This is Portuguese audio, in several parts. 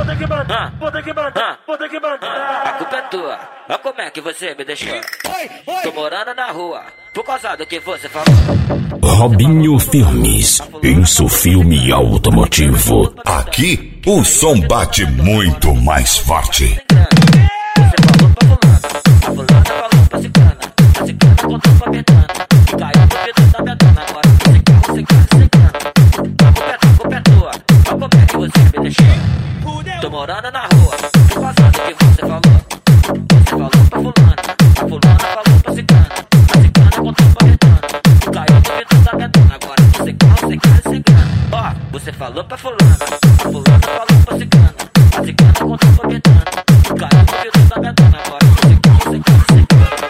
A culpa é tua, olha como é que você me deixou. Tô morando na rua, por causa do que você falou. Robinho Filmes, Isso Filme Automotivo. Aqui o som bate muito mais forte. Tô morando na rua, por causa do que você falou. Você falou pra fulana, a fulana falou pra ciclana. A ciclana contou pra betana, caiu no vidro da betana. Agora você cai sem grana. Ó, você falou pra fulana, a fulana falou pra ciclana. A ciclana contou pra betana, caiu no vidro da betana. Agora você cai sem grana.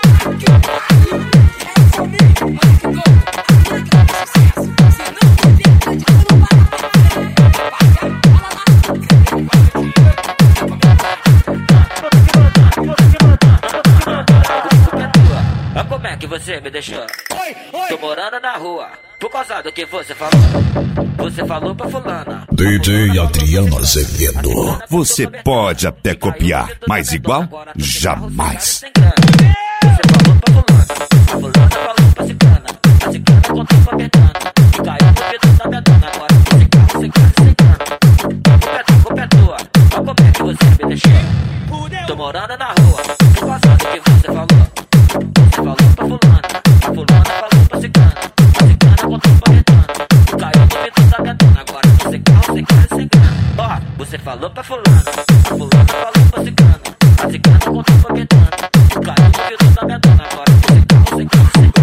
Como é que você me deixou? Tô morando na rua, por causa do que você falou. Você falou pra fulana. DJ Adriano Azevedo. Você pode até copiar, mas igual, jamais. Você falou pra fulana, a fulana falou pra ciclana. A ciclana contou pra betana, caiu no vidro da betana. Agora você cai sem grana. Culpa é tua, olha como é que você me deixou. Tô morando na rua, por causa do que você falou. Você falou pra fulana, a fulana falou pra ciclana. A ciclana contou pra betana, caiu no vidro da betana. Agora você cai sem grana. Ó, você falou pra fulana, a fulana falou pra ciclana. A ciclana contou pra betana, caiu no vidro da betana. Agora você cai sem grana.